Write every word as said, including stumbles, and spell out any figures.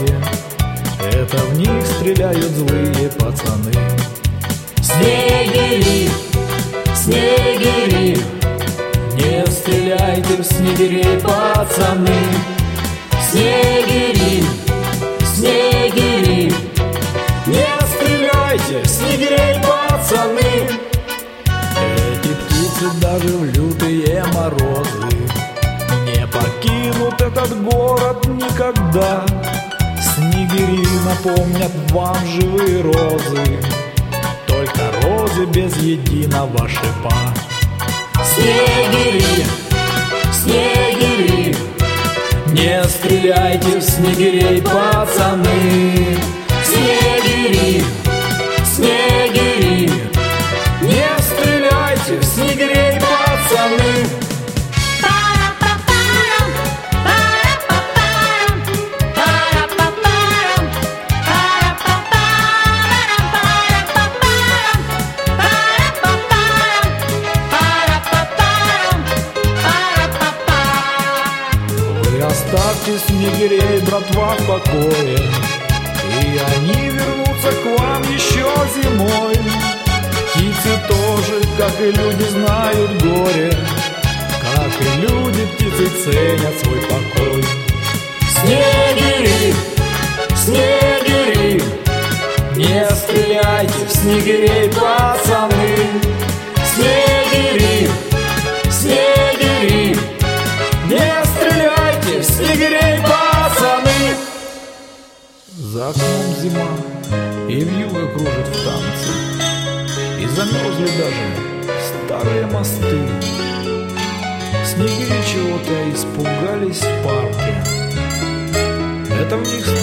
парке. Это в них стреляют злые пацаны. Снегири, снегири, не стреляйте в снегирей, пацаны. Снегири, снегири, не стреляйте в снегирей, пацаны. Эти птицы даже в лютые морозы не покинут этот город никогда. Снегири напомнят вам живые розы, только розы без единого шипа. снегири, снегири, не стреляйте в снегирей, пацаны. снегири, снегири, не стреляйте в снегирей, пацаны. Оставьте снегирей, братва, в покое, и они вернутся к вам еще зимой. Птицы тоже, как и люди, знают горе, как и люди, птицы ценят свой покой. снегири, снегири, не стреляйте в снегирей, пацаны. снегири, снегири, не стреляйте в снегирей, пацаны. За окном зима, и вьюга кружит в танце, и замерзли даже старые мосты. Снегири чего-то испугались в парке. Это в них